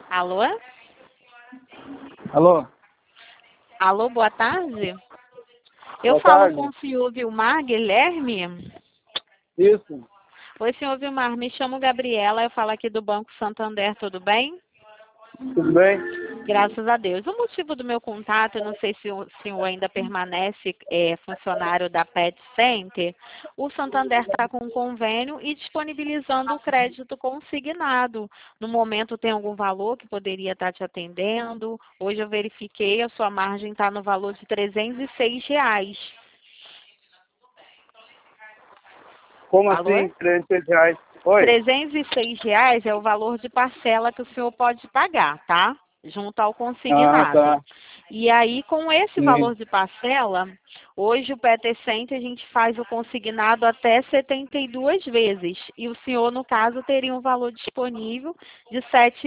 Alô? Alô? Alô, boa tarde. Eu Boa falo tarde. com o senhor Vilmar Guilherme. Isso. Oi, senhor Vilmar, me chamo Gabriela, eu falo aqui do Banco Santander, tudo bem? Tudo bem? Graças a Deus. O motivo do meu contato, eu não sei se o senhor ainda permanece funcionário da Pet Center, o Santander está com um convênio e disponibilizando o crédito consignado. No momento tem algum valor que poderia estar te atendendo? Hoje eu verifiquei, a sua margem está no valor de R$ 306. Como Alô? assim, R$ 300? Oi? R$ 306 é o valor de parcela que o senhor pode pagar, tá? Junto ao Ah, consignado. tá. E aí, com esse Sim. valor de parcela, hoje o PT Center a gente faz o consignado até 72 vezes. E o senhor, no caso, teria um valor disponível de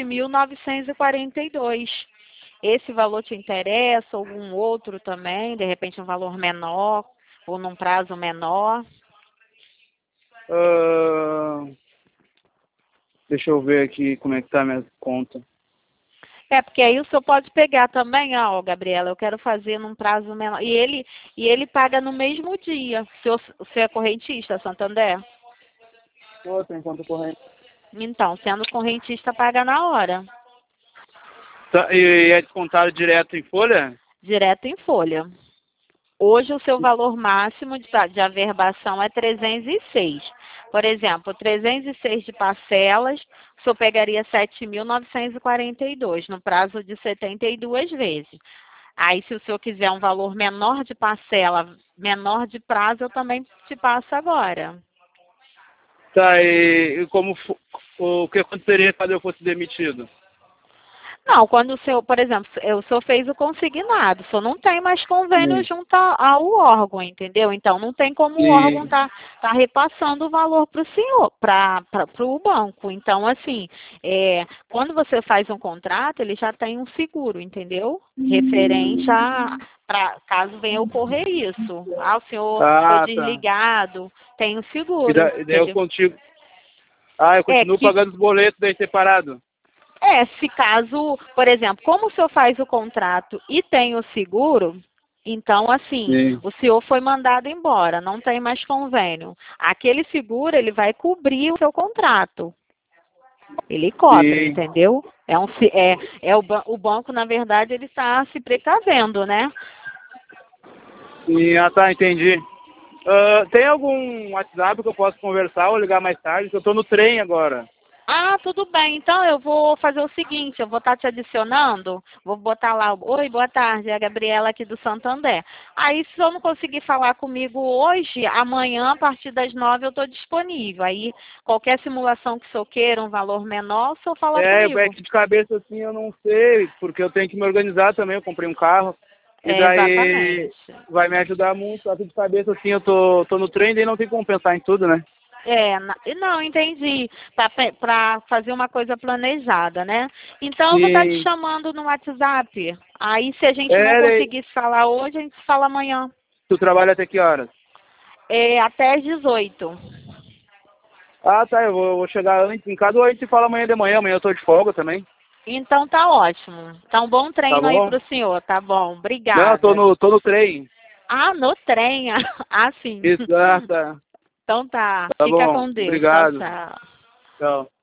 7.942. Esse valor te interessa? Algum outro também? De repente um valor menor ou num prazo menor? Ah, deixa eu ver aqui como é que tá a minha conta. É, porque aí o senhor pode pegar também, ó, Gabriela, eu quero fazer num prazo menor. E ele paga no mesmo dia. O senhor é correntista, Santander? Pô, tem conta corrente. Então, sendo correntista, paga na hora, Tá, e é descontado direto em folha? direto em folha. Hoje o seu valor máximo de averbação é 306. Por exemplo, 306 de parcelas, o senhor pegaria 7.942 no prazo de 72 vezes. Aí, se o senhor quiser um valor menor de parcela, menor de prazo, eu também te passo agora. Tá, e o que aconteceria caso eu fosse demitido? Não, quando o senhor, por exemplo, o senhor fez o consignado, o senhor não tem mais convênio Sim. junto ao órgão, entendeu? Então, não tem como o órgão E, tá repassando o valor para o senhor, para o banco. Então, assim, quando você faz um contrato, ele já tem um seguro, entendeu? Referente caso venha ocorrer isso. Ah, o senhor ficou ah, tá. desligado, tem um E, seguro, daí eu entendeu? contigo. Ah, eu É, continuo pagando os boletos daí separado. se caso, por exemplo, como o senhor faz o contrato e tem o seguro, então, assim, Sim. o senhor foi mandado embora, não tem mais convênio. Aquele seguro, ele vai cobrir o seu contrato. Ele cobre, Sim. entendeu? O banco, na verdade, ele está se precavendo, né? Sim, ah, tá, entendi. Tem algum WhatsApp que eu possa conversar ou ligar mais tarde? Que eu tô no trem agora. Ah, tudo bem. Então eu vou fazer o seguinte, eu vou estar te adicionando, vou botar lá, oi, boa tarde, é a Gabriela aqui do Santander. Aí se eu não conseguir falar comigo hoje, amanhã, a partir das 9, eu estou disponível. Aí qualquer simulação que o senhor queira, um valor menor, o senhor fala É comigo. que de cabeça assim eu não sei, porque eu tenho que me organizar também, eu comprei um carro. E É, daí exatamente. vai me ajudar muito, só que de cabeça assim eu tô no trem e não tem como pensar em tudo, né? Não, entendi. Para fazer uma coisa planejada, né? Então eu vou estar te E chamando no WhatsApp. Aí se a gente não daí, conseguir se falar hoje, a gente se fala amanhã. tu trabalha até que horas? Até às 18. Ah, tá, eu vou chegar antes em casa ou a gente se fala amanhã de manhã, amanhã eu tô de folga também. Então tá ótimo. Então bom Tá treino aí bom? pro senhor, tá bom? Não, Obrigada. tô no trem. Ah, no trem. Ah, sim. Isso, ah, tá. Então tá. Tá Fica bom, com Deus. Tchau, obrigado. tchau. Tchau.